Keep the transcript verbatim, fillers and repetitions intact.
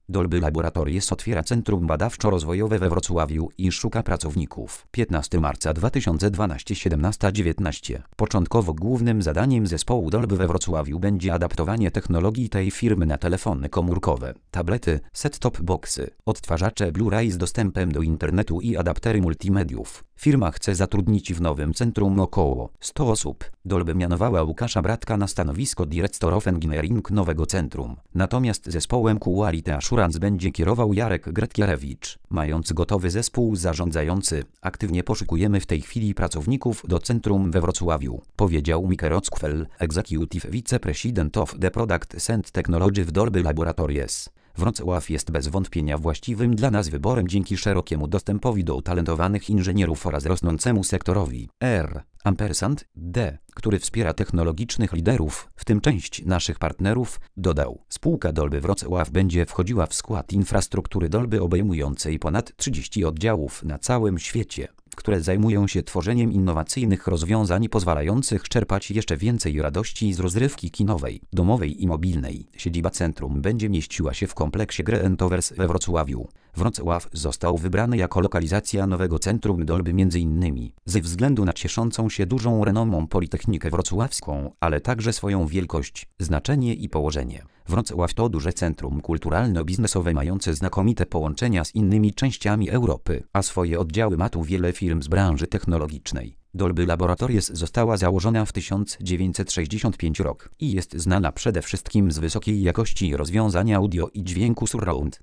Dolby Laboratories otwiera Centrum Badawczo-Rozwojowe we Wrocławiu i szuka pracowników. piętnastego marca dwa tysiące dwunastego siedemnasta dziewiętnaście. Początkowo głównym zadaniem zespołu Dolby we Wrocławiu będzie adaptowanie technologii tej firmy na telefony komórkowe, tablety, set-top boxy, odtwarzacze Blu-ray z dostępem do internetu i adaptery multimediów. Firma chce zatrudnić w nowym centrum około stu osób. Dolby mianowała Łukasza Bratka na stanowisko Director of Engineering nowego centrum. Natomiast zespołem Quality Assurance będzie kierował Jarek Gretkierewicz. Mając gotowy zespół zarządzający, aktywnie poszukujemy w tej chwili pracowników do centrum we Wrocławiu, powiedział Mike Rockfell, Executive Vice President of the Products and Technology w Dolby Laboratories. Wrocław jest bez wątpienia właściwym dla nas wyborem dzięki szerokiemu dostępowi do utalentowanych inżynierów oraz rosnącemu sektorowi R. Ampersand D, który wspiera technologicznych liderów, w tym część naszych partnerów, dodał. Spółka Dolby Wrocław będzie wchodziła w skład infrastruktury Dolby obejmującej ponad trzydzieści oddziałów na całym świecie, które zajmują się tworzeniem innowacyjnych rozwiązań pozwalających czerpać jeszcze więcej radości z rozrywki kinowej, domowej i mobilnej. Siedziba centrum będzie mieściła się w kompleksie Green Towers we Wrocławiu. Wrocław został wybrany jako lokalizacja nowego centrum Dolby m.in. ze względu na cieszącą się dużą renomą Politechnikę Wrocławską, ale także swoją wielkość, znaczenie i położenie. Wrocław to duże centrum kulturalno-biznesowe mające znakomite połączenia z innymi częściami Europy, a swoje oddziały ma tu wiele firm z branży technologicznej. Dolby Laboratories została założona w tysiąc dziewięćset sześćdziesiątym piątym rok i jest znana przede wszystkim z wysokiej jakości rozwiązań audio i dźwięku surround.